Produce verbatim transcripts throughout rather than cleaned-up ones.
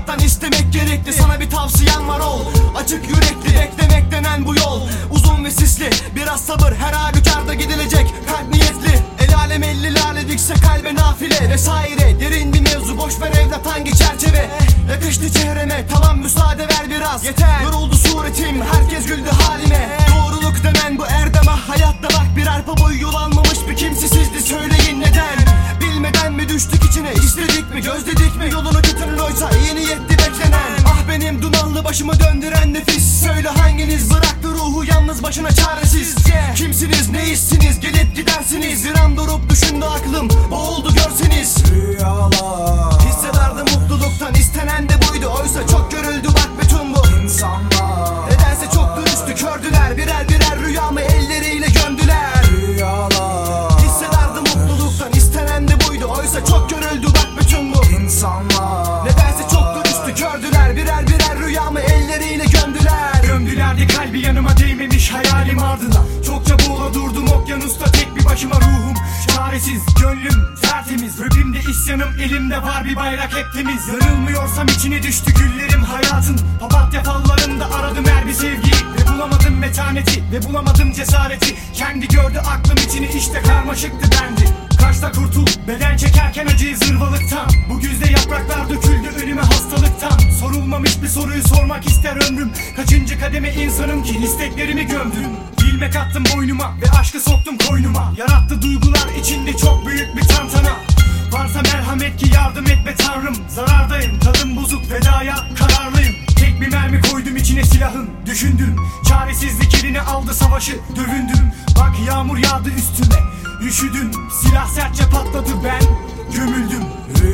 hayattan istemek gerekli. Sana bir tavsiyem var, ol açık yürekli. Beklemek denen bu yol uzun ve sisli. Biraz sabır, her halükarda gidilecek. Kalp niyetli, el alem elli lale dikse kalbe nafile vesaire. Derin bir mevzu, boş ver evlat hangi çerçeve. Yakıştı çehreme, tamam müsaade ver biraz. Yeter, yoruldu suretim, herkes güldü halime. Doğruluk denen bu erdem, ah hayatta bak bir arpa boyu yol almamış bir kimsesizdi. Söyleyin neden? Bilmeden mi düştük içine, istedik mi, gözledik mi yolunu kötünün, oysa iyi niyetli beklenen. Ah benim dumanlı başımı döndüren nefis, söyle hanginiz bıraktı ruhu yalnız başına çaresiz? Kimsiniz, neysiniz, gelip gidersiniz. Bir an durup düşündü aklım, boğuldu görseniz. Rüyalar Hissedardı mutluluktan, istenen de buydu, oysa çok görüldü bak bütün bu insanlar. Nedense çok dürüstü kördüler, birer birer rüyamı elleriyle gömdüler. Rüyalar Hissedardı mutluluktan, istenen de buydu, oysa çok görüldü bak bütün bu insanlar. Nedense çok dürüstü kördüler, birer birer rüyamı elleriyle gömdüler. Gömdüler de kalbi yanıma değmemiş hayalim ardına. Çokça boğula durdum okyanusta tek bir başıma, ruhum çaresiz, gönlüm tertemiz. Rapimde isyanım, elimde var bir bayrak hep temiz. Yanılmıyorsam içine düştü güllerim hayatın. Papatya fallarında aradım her bir sevgiyi ve bulamadım metaneti ve bulamadım cesareti. Kendi gördü aklım içini, işte karmaşıktı bendi. Kaçta kurtul, beden çekerken acıyı zırvalıktan. Bu güzde yapraklar döküldü önüme hastalıktan. Sorulmamış bir soruyu sormak ister ömrüm. Kaçıncı kademe insanım ki isteklerimi gömdüm. İlmek attım boynuma ve aşkı soktum koynuma. Yarattı duygular içinde çok büyük bir tantana. Varsa merhamet ki yardım et be tanrım. Zarardayım, tadım bozuk, vedaya kararlıyım. Tek bir mermi koydum içine silahın, düşündüm. Çaresizlik eline aldı savaşı, dövündüm. Bak yağmur yağdı üstüme, üşüdüm. Silah sertçe patladı, ben gömüldüm.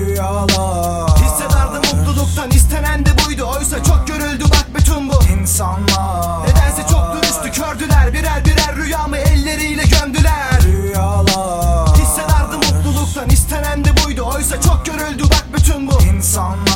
Rüyalar Hissedardı mutluluktan, istenen de buydu, oysa çok görüldü bak bütün bu insanlar. Nedense çok dürüstü kördüler, birer birer rüyamı elleriyle gömdüler. Rüyalar Hissedardı mutluluktan, istenen de buydu, oysa çok görüldü bak bütün bu insanlar.